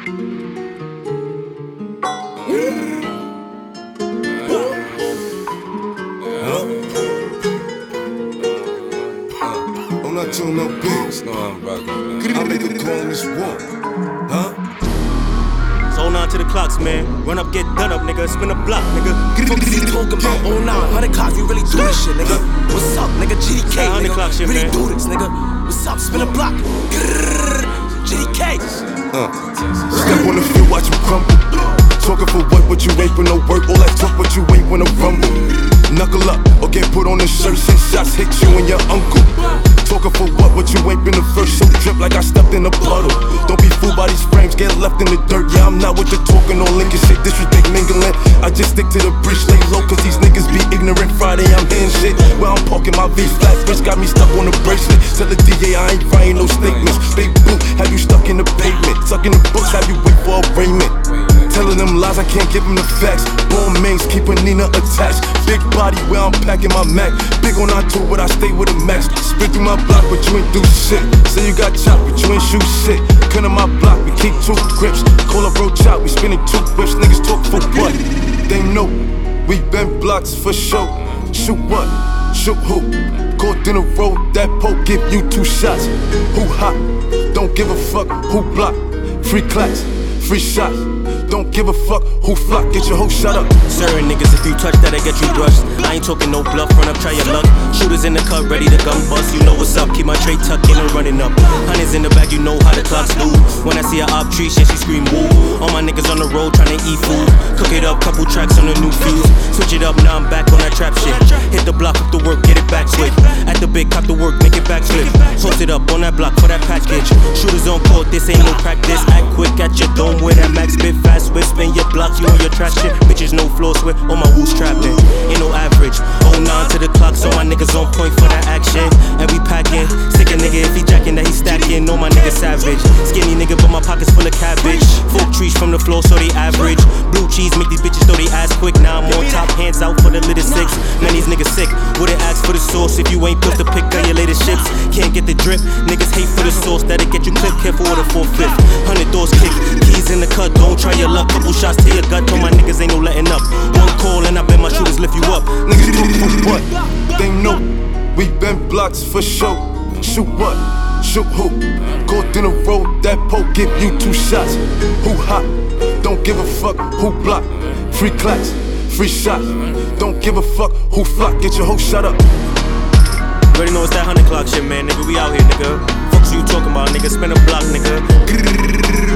I'm not doing no bigs. No, I'm rockin'. I make a call on this walk. Huh? So hold on to the clocks, man. Run up, get done up, nigga. Spin a block, nigga. Fuck is he talking about? 0900 clocks, we really do this shit, nigga. What's up, nigga? GDK, 100 nigga. clock shit, really man. do this, nigga. What's up? Spin a block. GDK. Step on the field, watch you crumble. Talking for what you ain't for no work. All that talk, but you ain't wanna rumble. Knuckle up or get put on the shirt. 6 shots hit you and your uncle. Talking for what you ain't been the first. So drip like I stepped in a puddle. Don't be fooled by these frames, get left in the dirt. Yeah, I'm not with the talking or linking shit. Disrespect mingling. I just stick to the bridge, lay low, cause these niggas be ignorant. Friday, I'm hitting shit. Well, I'm parking my V flat. Bitch got me stuck on the bracelet. Tell the DA I ain't writing no statements. Big boot, have you stuck in the pavement? Stuck in the books, have you wait for arraignment? Telling them lies, I can't give them the facts. Born mains, keeping Nina attached. Big body where I'm packing my Mac. Big on I tour, but I stay with a max. Spin through my block, but you ain't do shit. Say you got chopped, but you ain't shoot shit. Cut on my block, we keep 2 grips. Call a bro chop, we spinning 2 whips. Niggas talk for what? They know we been blocks for show. Shoot what? Shoot who? Caught in a road, that poke give you 2 shots. Who hot? Don't give a fuck who block. Free class, free shots. Don't give a fuck who flock, get your hoe shut up. Certain niggas, if you touch that, I get you brushed. I ain't talking no bluff, run up, try your luck. Shooters in the cut, ready to gun bust. You know what's up, keep my tray tucked in and running up. Hundreds in the bag, you know how the clocks do. When I see a op tree, shit, she scream woo. All my niggas on the road tryna eat food. Cook it up, couple tracks on the new fuse. Switch it up, now I'm back on that trap shit. Hit the block, up the work, get it back swift. At the big, cop the work, make it back swift. Post it up on that block for that package. Shooters on court, this ain't no practice. Act quick at your dome with that max spit fast. Spin your blocks, you know your trash shit. Bitches no floor sweat, all my who's trapped in. Ain't no average. 09 to the clock, so my niggas on point for that action. And we packing. Sick a nigga if he jacking that he stacking. Know my nigga savage. Skinny nigga, but my pockets full of cabbage. Folk trees from the floor, so they average. Blue cheese make these bitches throw they ass quick. Now I'm on top, hands out for the little 6. Man, these niggas sick. Wouldn't ask for the sauce if you ain't supposed to pick on your latest ships. Can't get the drip. Niggas hate for the sauce, that'll get you clipped. Careful with a 4/5. 100 doors kick. Keys in the cut, don't try your luck. Couple shots to your gut, told my niggas ain't no letting up. One call and I bet my shooters lift you up. Niggas talk for what? They know we been blocks for show. Shoot what? Shoot who? Caught in a road, that poke give you 2 shots. Who hot? Don't give a fuck who block. Free class, free shots. Don't give a fuck who flock, get your hoe shut up. Already know it's that 100 clock shit, man, nigga. We out here, nigga. Fuck you talking about, nigga. Spin a block, nigga.